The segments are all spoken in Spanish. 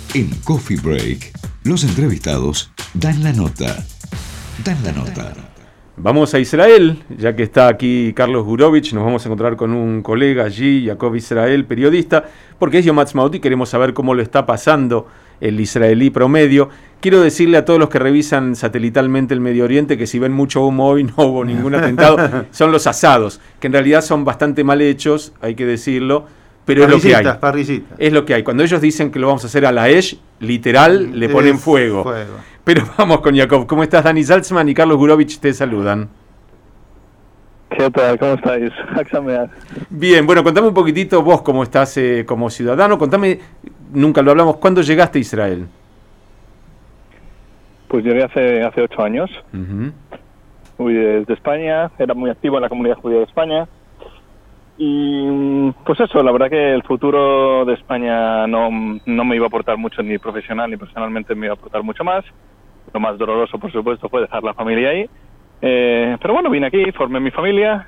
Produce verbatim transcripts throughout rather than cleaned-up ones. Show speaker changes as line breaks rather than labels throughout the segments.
En Coffee Break, los entrevistados dan la nota. Dan la nota.
Vamos a Israel, ya que está aquí Carlos Gurevich, nos vamos a encontrar con un colega allí, Jacob Israel, periodista, porque es Yom Ha'atzmaut y queremos saber cómo lo está pasando el israelí promedio. Quiero decirle a todos los que revisan satelitalmente el Medio Oriente que si ven mucho humo hoy no hubo ningún atentado, son los asados, que en realidad son bastante mal hechos, hay que decirlo, pero es lo que hay.
Parrillita.
Es lo que hay. Cuando ellos dicen que lo vamos a hacer a la Esh, literal, le ponen fuego.
fuego.
Pero vamos con Jacob. ¿Cómo estás? Dani Salzman y Carlos Gurevich te saludan.
¿Qué tal? ¿Cómo estáis?
Bien, bueno, contame un poquitito vos cómo estás eh, como ciudadano. Contame, nunca lo hablamos, ¿cuándo llegaste a Israel?
Pues llegué hace hace ocho años.
Uh-huh.
Fui desde España, era muy activo en la comunidad judía de España. Y pues eso, la verdad que el futuro de España no, no me iba a aportar mucho, ni profesional ni personalmente me iba a aportar mucho más. Lo más doloroso, por supuesto, fue dejar la familia ahí. Eh, pero bueno, vine aquí, formé mi familia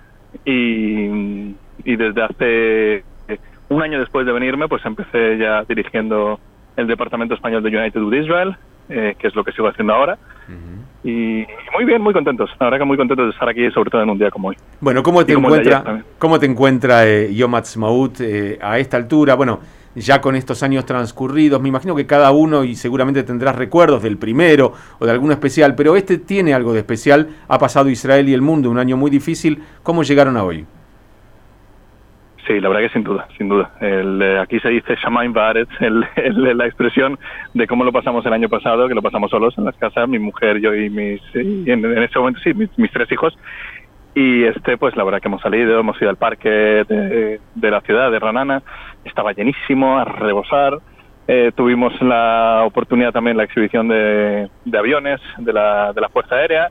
y, y desde hace un año después de venirme, pues empecé ya dirigiendo el departamento español de United with Israel, eh, que es lo que sigo haciendo ahora. Uh-huh. Y muy bien, muy contentos. La verdad que muy contentos de estar aquí, sobre todo en un día como hoy.
Bueno, ¿cómo te encuentra, ¿cómo te encuentra eh, Yom Ha'atzmaut eh, a esta altura? Bueno, ya con estos años transcurridos, me imagino que cada uno, y seguramente tendrás recuerdos del primero o de alguno especial, pero este tiene algo de especial. Ha pasado Israel y el mundo, un año muy difícil. ¿Cómo llegaron a hoy?
Sí, la verdad que sin duda, sin duda. El, eh, aquí se dice Shamayim Va'aretz, el, el, la expresión de cómo lo pasamos el año pasado, que lo pasamos solos en las casas, mi mujer, yo y mis, y en, en ese momento sí, mis, mis tres hijos. Y este, pues la verdad que hemos salido, hemos ido al parque de, de la ciudad de Ra'anana, estaba llenísimo, a rebosar. Eh, tuvimos la oportunidad también, la exhibición de, de aviones de la, de la Fuerza Aérea.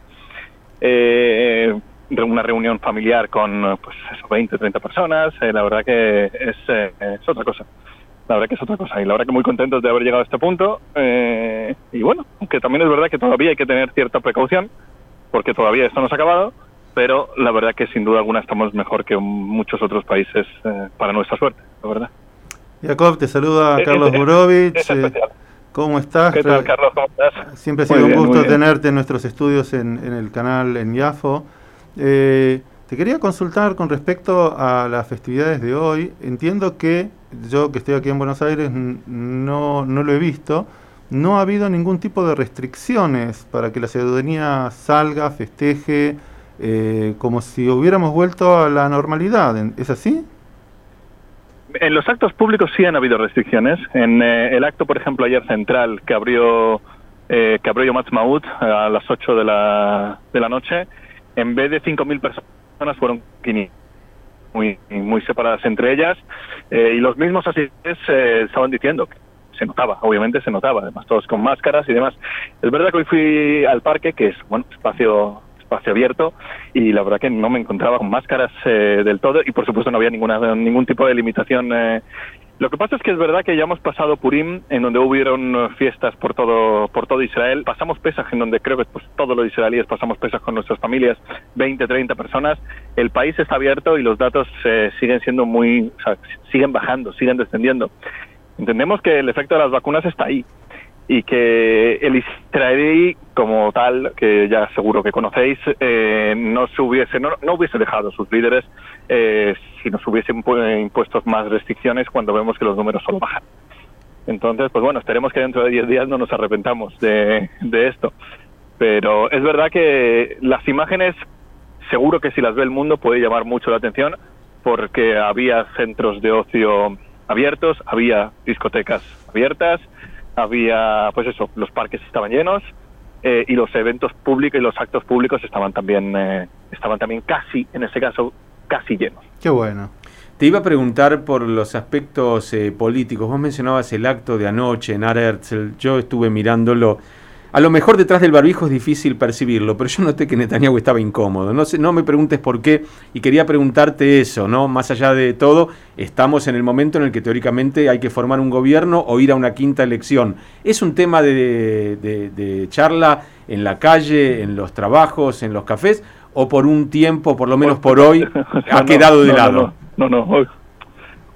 Eh, una reunión familiar con pues eso, veinte, treinta personas, eh, la verdad que es, eh, es otra cosa, la verdad que es otra cosa, y la verdad que muy contentos de haber llegado a este punto, eh, y bueno, aunque también es verdad que todavía hay que tener cierta precaución, porque todavía esto no se ha acabado, pero la verdad que sin duda alguna estamos mejor que muchos otros países eh, para nuestra suerte, la verdad.
Jacob, te saluda es, Carlos Gurevich.
Es especial.
¿Cómo estás?
¿Qué tal, Carlos? ¿Cómo estás?
Siempre ha sido muy un bien, gusto tenerte en nuestros estudios en, en el canal en Yafo. Eh, te quería consultar con respecto a las festividades de hoy. Entiendo que yo, que estoy aquí en Buenos Aires, no, no lo he visto. No ha habido ningún tipo de restricciones para que la ciudadanía salga, festeje, eh, como si hubiéramos vuelto a la normalidad. ¿Es así?
En los actos públicos sí han habido restricciones. En eh, el acto, por ejemplo, ayer central, que abrió, eh, que abrió Yom Ha'atzmaut a las ocho de la, de la noche, en vez de cinco mil personas fueron quinientas, muy, muy separadas entre ellas, eh, y los mismos asistentes eh, estaban diciendo que se notaba, obviamente se notaba, además todos con máscaras y demás. Es verdad que hoy fui al parque, que es bueno espacio espacio abierto, y la verdad que no me encontraba con máscaras eh, del todo, y por supuesto no había ninguna ningún tipo de limitación. Eh, Lo que pasa es que es verdad que ya hemos pasado Purim, en donde hubieron fiestas por todo por todo Israel. Pasamos Pesaj, en donde creo que pues, todos los israelíes pasamos Pesaj con nuestras familias, veinte, treinta personas. El país está abierto y los datos eh, siguen siendo muy, o sea, siguen bajando, siguen descendiendo. Entendemos que el efecto de las vacunas está ahí y que el israelí como tal, que ya seguro que conocéis, eh, no se hubiese no, no hubiese dejado sus líderes eh, si nos hubiesen impuesto más restricciones cuando vemos que los números solo bajan. Entonces, pues bueno, esperemos que dentro de diez días no nos arrepentamos de, de esto. Pero es verdad que las imágenes, seguro que si las ve el mundo puede llamar mucho la atención, porque había centros de ocio abiertos, había discotecas abiertas, había, pues eso, los parques estaban llenos, eh, y los eventos públicos y los actos públicos estaban también, eh, estaban también casi, en este caso, casi llenos.
Qué bueno.
Te iba a preguntar por los aspectos eh, políticos. Vos mencionabas el acto de anoche en Har Herzl. Yo estuve mirándolo. A lo mejor detrás del barbijo es difícil percibirlo, pero yo noté que Netanyahu estaba incómodo. No sé, no me preguntes por qué, y quería preguntarte eso, ¿no? Más allá de todo, estamos en el momento en el que teóricamente hay que formar un gobierno o ir a una quinta elección. ¿Es un tema de, de, de charla en la calle, en los trabajos, en los cafés, o por un tiempo, por lo menos por hoy, ha
no,
quedado de
no,
lado?
No, no, no. Hoy,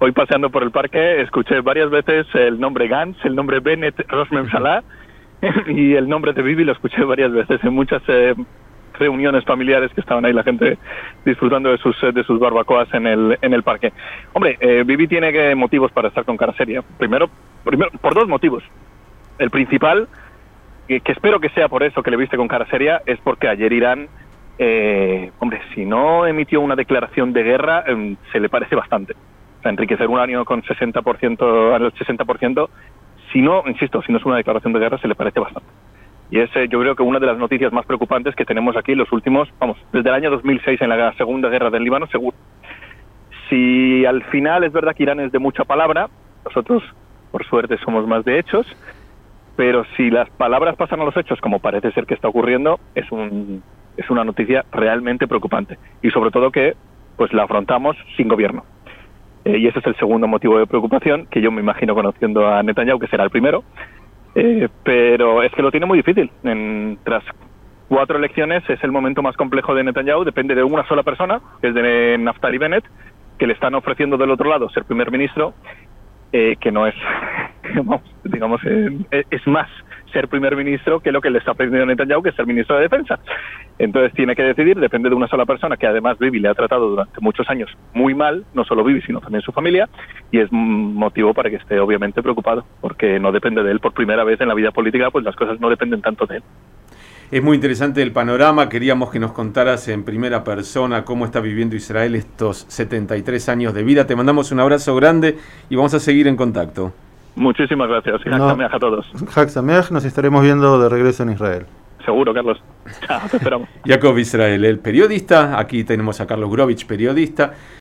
hoy paseando por el parque escuché varias veces el nombre Gantz, el nombre Bennett, Rosh Memshalah y el nombre de Bibi lo escuché varias veces en muchas eh, reuniones familiares que estaban ahí la gente disfrutando de sus de sus barbacoas en el en el parque. Hombre, eh, Bibi tiene que, motivos para estar con cara seria. Primero, primero por dos motivos. El principal, que, que espero que sea por eso que le viste con cara seria, es porque ayer Irán, eh, hombre, si no emitió una declaración de guerra, eh, se le parece bastante. O sea, enriquecer uranio con sesenta por ciento al sesenta por ciento, si no, insisto, si no es una declaración de guerra, se le parece bastante. Y es, eh, yo creo que una de las noticias más preocupantes que tenemos aquí en los últimos, vamos, desde el año dos mil seis en la Segunda Guerra del Líbano, seguro. Si al final es verdad que Irán es de mucha palabra, nosotros, por suerte, somos más de hechos, pero si las palabras pasan a los hechos, como parece ser que está ocurriendo, es un es una noticia realmente preocupante. Y sobre todo que pues la afrontamos sin gobierno. Eh, y ese es el segundo motivo de preocupación, que yo me imagino conociendo a Netanyahu, que será el primero. Eh, pero es que lo tiene muy difícil. En, tras cuatro elecciones es el momento más complejo de Netanyahu, depende de una sola persona, que es de Naftali Bennett, que le están ofreciendo del otro lado ser primer ministro, eh, que no es, digamos, digamos eh, es más ser primer ministro que lo que le está pidiendo Netanyahu, que es ser ministro de Defensa. Entonces tiene que decidir, depende de una sola persona, que además Bibi le ha tratado durante muchos años muy mal, no solo Bibi, sino también su familia, y es motivo para que esté obviamente preocupado, porque no depende de él por primera vez en la vida política, pues las cosas no dependen tanto de él.
Es muy interesante el panorama, queríamos que nos contaras en primera persona cómo está viviendo Israel estos setenta y tres años de vida. Te mandamos un abrazo grande y vamos a seguir en contacto.
Muchísimas gracias y Hag Sameach a todos.
Hag Sameach, nos estaremos viendo de regreso en Israel.
Seguro, Carlos. Chao, te esperamos.
Jacob Israel, el periodista. Aquí tenemos a Carlos Grovich, periodista.